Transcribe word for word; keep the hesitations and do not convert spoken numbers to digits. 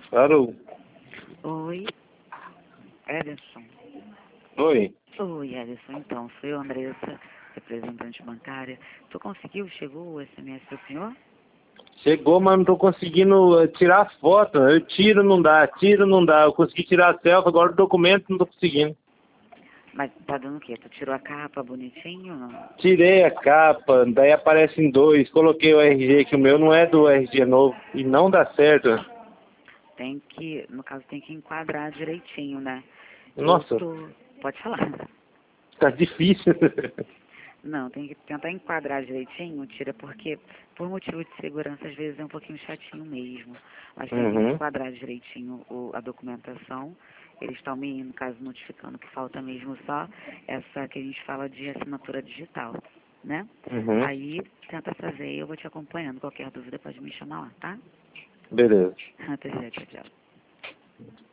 Alô? Oi, Ederson. Oi. Oi, Ederson. Então, sou eu, Andressa, representante bancária. Tu conseguiu? Chegou o S M S do senhor? Chegou, mas não tô conseguindo eh, tirar foto. Eu tiro, não dá. Tiro, não dá. Eu consegui tirar a selfie, agora o documento não tô conseguindo. Mas tá dando o quê? Tu tirou a capa bonitinho ou não? Tirei a capa, daí aparecem dois. Coloquei o R G, que o meu não é do R G novo. E não dá certo. Tem que, no caso, tem que enquadrar direitinho, né? Eu Nossa, tô... Pode falar. tá difícil. Não, tem que tentar enquadrar direitinho, tira, porque por motivo de segurança às vezes é um pouquinho chatinho mesmo. Mas tem que Uhum. enquadrar direitinho o, a documentação. Eles estão me, no caso, notificando que falta mesmo só essa que a gente fala de assinatura digital, né? Uhum. Aí tenta fazer e eu vou te acompanhando. Qualquer dúvida pode me chamar lá, tá? Beleza. Até já, tchau, tchau.